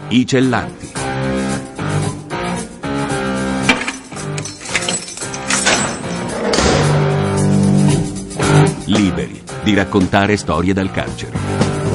I Cellanti. Liberi di raccontare storie dal carcere.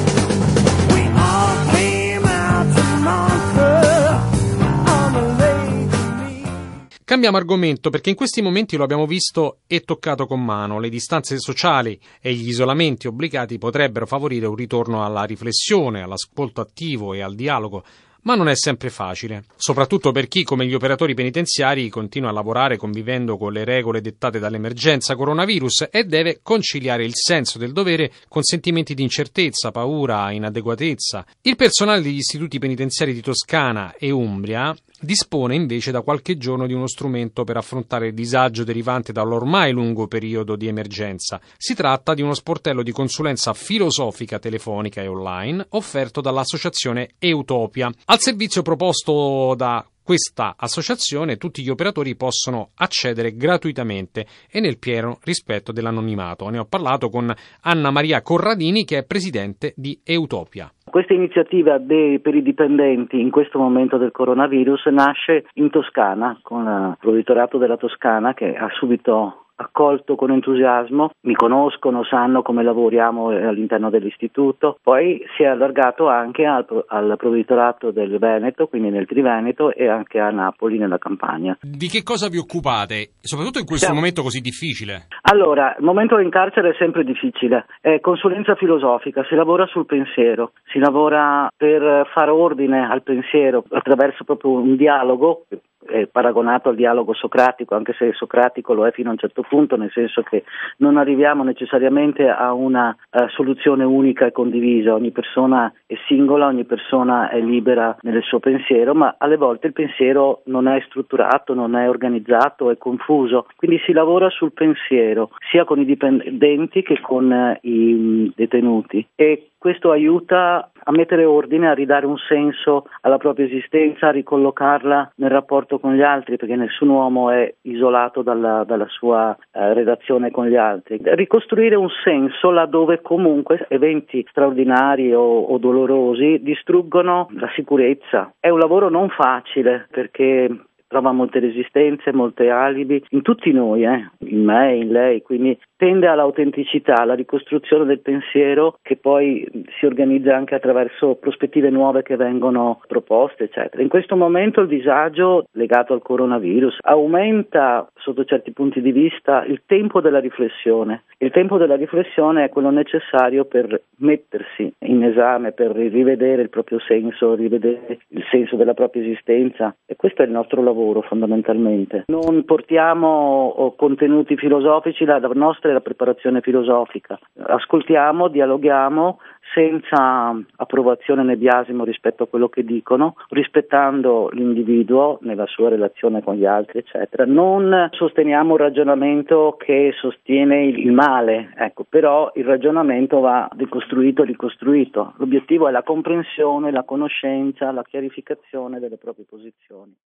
Cambiamo argomento perché in questi momenti lo abbiamo visto e toccato con mano. Le distanze sociali e gli isolamenti obbligati potrebbero favorire un ritorno alla riflessione, all'ascolto attivo e al dialogo, ma non è sempre facile, soprattutto per chi, come gli operatori penitenziari, continua a lavorare convivendo con le regole dettate dall'emergenza coronavirus e deve conciliare il senso del dovere con sentimenti di incertezza, paura, inadeguatezza. Il personale degli istituti penitenziari di Toscana e Umbria dispone invece da qualche giorno di uno strumento per affrontare il disagio derivante dall'ormai lungo periodo di emergenza. Si tratta di uno sportello di consulenza filosofica telefonica e online offerto dall'associazione Eutopia. Al servizio proposto da questa associazione tutti gli operatori possono accedere gratuitamente e nel pieno rispetto dell'anonimato. Ne ho parlato con Anna Maria Corradini, che è presidente di Eutopia. Questa iniziativa per i dipendenti in questo momento del coronavirus nasce in Toscana con il provveditorato della Toscana, che ha subito accolto con entusiasmo, mi conoscono, sanno come lavoriamo all'interno dell'istituto. Poi si è allargato anche al provveditorato del Veneto, quindi nel Triveneto, e anche a Napoli nella Campania. Di che cosa vi occupate, soprattutto in questo momento così difficile? Allora, il momento in carcere è sempre difficile, è consulenza filosofica, si lavora sul pensiero, si lavora per fare ordine al pensiero attraverso proprio un dialogo, è paragonato al dialogo socratico, anche se socratico lo è fino a un certo punto, nel senso che non arriviamo necessariamente a una soluzione unica e condivisa. Ogni persona è singola, ogni persona è libera nel suo pensiero, ma alle volte il pensiero non è strutturato, non è organizzato, è confuso. Quindi si lavora sul pensiero, sia con i dipendenti che con i detenuti, e questo aiuta a mettere ordine, a ridare un senso alla propria esistenza, a ricollocarla nel rapporto con gli altri, perché nessun uomo è isolato dalla sua relazione con gli altri. Ricostruire un senso laddove comunque eventi straordinari o dolorosi distruggono la sicurezza. È un lavoro non facile, perché trova molte resistenze, molte alibi, in tutti noi, in me, in lei, quindi tende all'autenticità, alla ricostruzione del pensiero, che poi si organizza anche attraverso prospettive nuove che vengono proposte, eccetera. In questo momento il disagio legato al coronavirus aumenta, sotto certi punti di vista, il tempo della riflessione. Il tempo della riflessione è quello necessario per mettersi in esame, per rivedere il proprio senso, rivedere il senso della propria esistenza, e questo è il nostro lavoro fondamentalmente. Non portiamo contenuti filosofici, la nostra è la preparazione filosofica. Ascoltiamo, dialoghiamo senza approvazione né biasimo rispetto a quello che dicono, rispettando l'individuo nella sua relazione con gli altri, eccetera. Non sosteniamo un ragionamento che sostiene il male, però il ragionamento va decostruito e ricostruito. L'obiettivo è la comprensione, la conoscenza, la chiarificazione delle proprie posizioni.